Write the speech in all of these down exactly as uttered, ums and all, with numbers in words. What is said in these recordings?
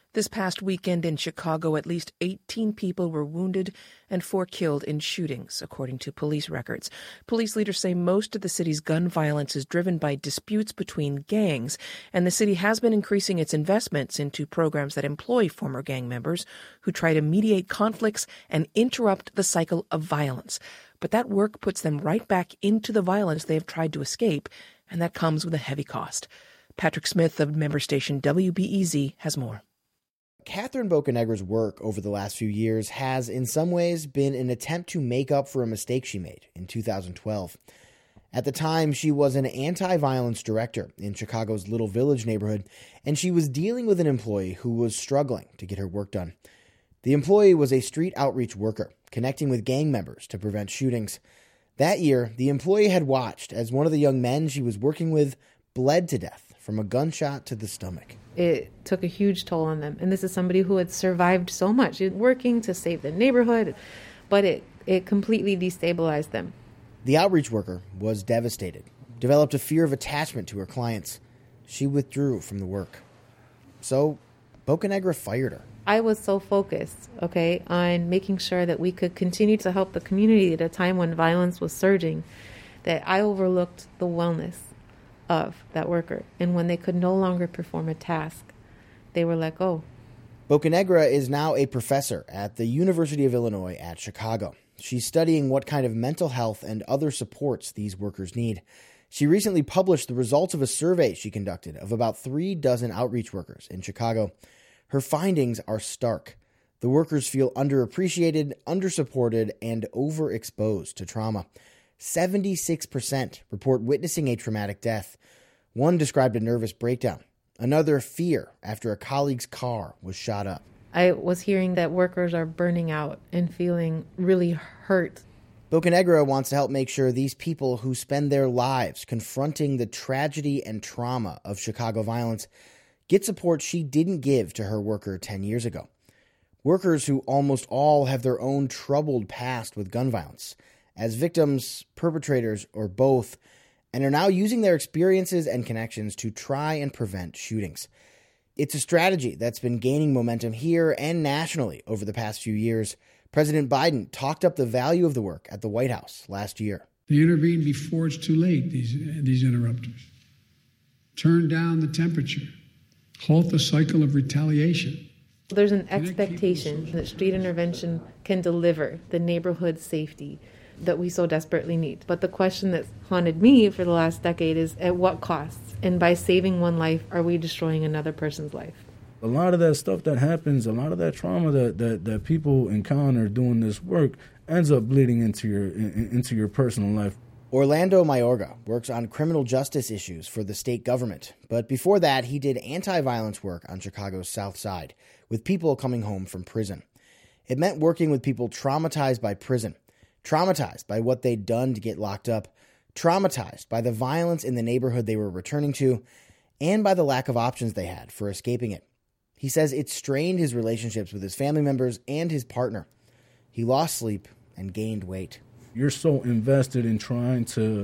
This past weekend in Chicago, at least eighteen people were wounded and four killed in shootings, according to police records. Police leaders say most of the city's gun violence is driven by disputes between gangs, and the city has been increasing its investments into programs that employ former gang members who try to mediate conflicts and interrupt the cycle of violence. But that work puts them right back into the violence they have tried to escape, and that comes with a heavy cost. Patrick Smith of member station W B E Z has more. Catherine Bocanegra's work over the last few years has, in some ways, been an attempt to make up for a mistake she made in two thousand twelve. At the time, she was an anti-violence director in Chicago's Little Village neighborhood, and she was dealing with an employee who was struggling to get her work done. The employee was a street outreach worker, connecting with gang members to prevent shootings. That year, the employee had watched as one of the young men she was working with bled to death from a gunshot to the stomach. It took a huge toll on them. And this is somebody who had survived so much, working to save the neighborhood, but it, it completely destabilized them. The outreach worker was devastated, developed a fear of attachment to her clients. She withdrew from the work. So Bocanegra fired her. I was so focused, okay, on making sure that we could continue to help the community at a time when violence was surging, that I overlooked the wellness of that worker. And when they could no longer perform a task, they were let go. Bocanegra is now a professor at the University of Illinois at Chicago. She's studying what kind of mental health and other supports these workers need. She recently published the results of a survey she conducted of about three dozen outreach workers in Chicago. Her findings are stark. The workers feel underappreciated, undersupported, and overexposed to trauma. seventy-six percent report witnessing a traumatic death. One described a nervous breakdown. Another, fear after a colleague's car was shot up. I was hearing that workers are burning out and feeling really hurt. Bocanegra wants to help make sure these people who spend their lives confronting the tragedy and trauma of Chicago violence get support she didn't give to her worker ten years ago. Workers who almost all have their own troubled past with gun violence, as victims, perpetrators, or both, and are now using their experiences and connections to try and prevent shootings. It's a strategy that's been gaining momentum here and nationally over the past few years. President Biden talked up the value of the work at the White House last year. They intervene before it's too late, these, these interrupters. Turn down the temperature. Halt the cycle of retaliation. There's an expectation that street intervention can deliver the neighborhood safety that we so desperately need. But the question that's haunted me for the last decade is, at what cost? And by saving one life, are we destroying another person's life? A lot of that stuff that happens, a lot of that trauma that, that, that people encounter doing this work ends up bleeding into your in, into your personal life. Orlando Mayorga works on criminal justice issues for the state government. But before that, he did anti-violence work on Chicago's South Side with people coming home from prison. It meant working with people traumatized by prison, traumatized by what they'd done to get locked up, traumatized by the violence in the neighborhood they were returning to, and by the lack of options they had for escaping it. He says it strained his relationships with his family members and his partner. He lost sleep and gained weight. You're so invested in trying to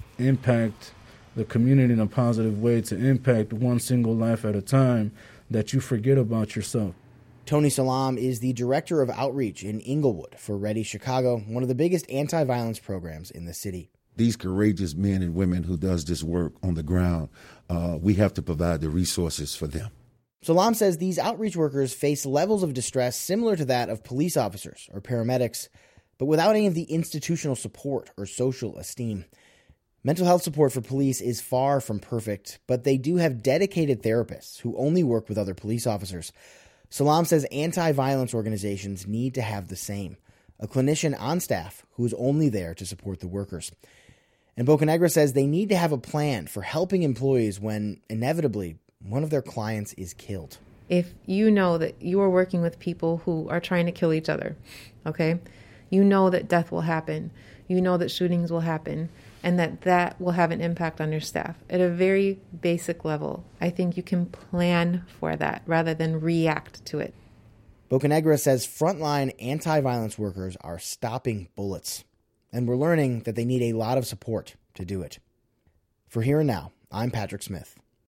impact the community in a positive way, to impact one single life at a time, that you forget about yourself. Tony Salam is the director of outreach in Inglewood for Ready Chicago, one of the biggest anti-violence programs in the city. These courageous men and women who does this work on the ground, uh, we have to provide the resources for them. Salam says these outreach workers face levels of distress similar to that of police officers or paramedics, but without any of the institutional support or social esteem. Mental health support for police is far from perfect, but they do have dedicated therapists who only work with other police officers. Salam says anti-violence organizations need to have the same, a clinician on staff who is only there to support the workers. And Bocanegra says they need to have a plan for helping employees when, inevitably, one of their clients is killed. If you know that you are working with people who are trying to kill each other, okay, you know that death will happen, you know that shootings will happen, and that that will have an impact on your staff. At a very basic level, I think you can plan for that rather than react to it. Bocanegra says frontline anti-violence workers are stopping bullets, and we're learning that they need a lot of support to do it. For Here and Now, I'm Patrick Smith.